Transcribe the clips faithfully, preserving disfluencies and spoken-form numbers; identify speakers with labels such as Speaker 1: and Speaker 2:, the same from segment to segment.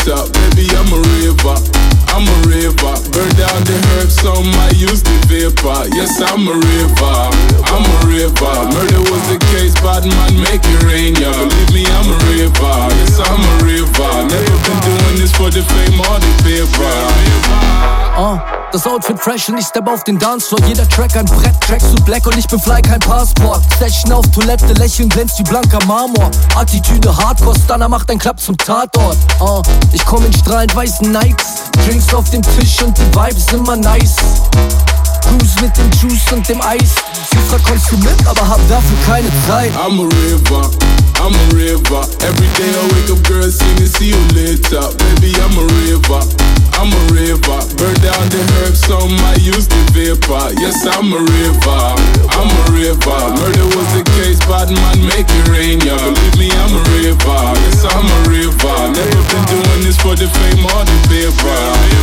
Speaker 1: later. Baby, I'm a raver, I'm a raver. Burn down the herbs, some I use the vapor. Yes, I'm a raver, I'm a raver. Murder was the case, bad man make it rain, yeah. Believe me, I'm a raver, yes, I'm a raver. Never been doing this for the fame or the paper.
Speaker 2: Uh. Das Outfit fresh und ich step auf den Dancefloor. Jeder Track ein Brett, Tracks zu black und ich bin fly, kein Passport. Session auf Toilette, Lächeln glänzt wie blanker Marmor. Attitüde Hardcore, Stunner macht einen Klapp zum Tatort. uh, Ich komm in strahlend weißen Nikes, Drinks auf dem Tisch und die Vibes immer nice. Cruise mit dem Juice und dem Eis. Sie fragt, kommst du mit, aber hab dafür keine Zeit.
Speaker 1: I'm a river, I'm a river. Every day I wake up, girls singing, see you later. Baby, I'm a river, I'm a river. Burn down the herbs, some I use the vapor. Yes, I'm a river, I'm a river. Murder was the case, bad man make it rain, yeah. Believe me, I'm a river, yes, I'm a river. Never been doing this for the fame or the paper.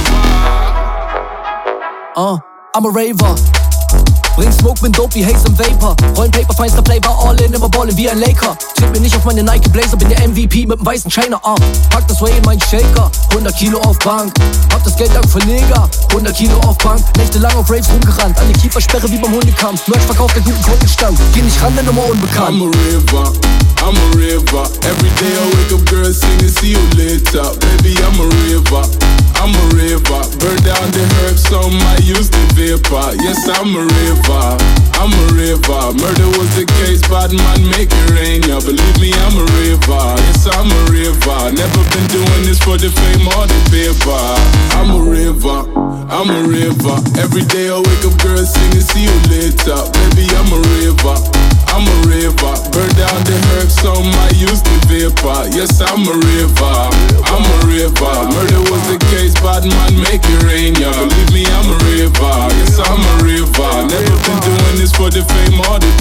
Speaker 2: Uh, I'm a raver. Bring Smoke mit Dope wie Haze und Vapor. Rollen Paper, feinster Flavor, all in, immer ballin' wie ein Laker. Tritt mir nicht auf meine Nike Blazer, bin der M V P mit dem weißen Chainer. uh. Pack das Way in meinen Shaker, hundert Kilo auf Bank. Hab das Geld dank für Neger, hundert Kilo auf Bank. Nächtelang auf Raves rumgerannt, an die Kiefersperre wie beim Hundekampf. Merch verkauft, der guten Kundenstand. Geh nicht ran, denn immer unbekannt.
Speaker 1: I'm a river, I'm a river. Every day I wake up, girls singing, see you later. Baby, I'm a river, I'm a river. Burn down the herbs, some I use the vapor. Yes, I'm a river, I'm a river. Murder was the case, bad man make it rain, yeah. Believe me, I'm a river, yes, I'm a river. Never been doing this for the fame or the paper. I'm a river, I'm a river. Every day I wake up, girls singing, see you later. Baby, I'm a river, I'm a river. Burn down the herbs, some I use the vapor. Yes, I'm a river, I'm a river. Murder was the case, bad man make it rain, yeah. Believe me, I'm a river, yes, I'm a river. Never been doing this for the fame or the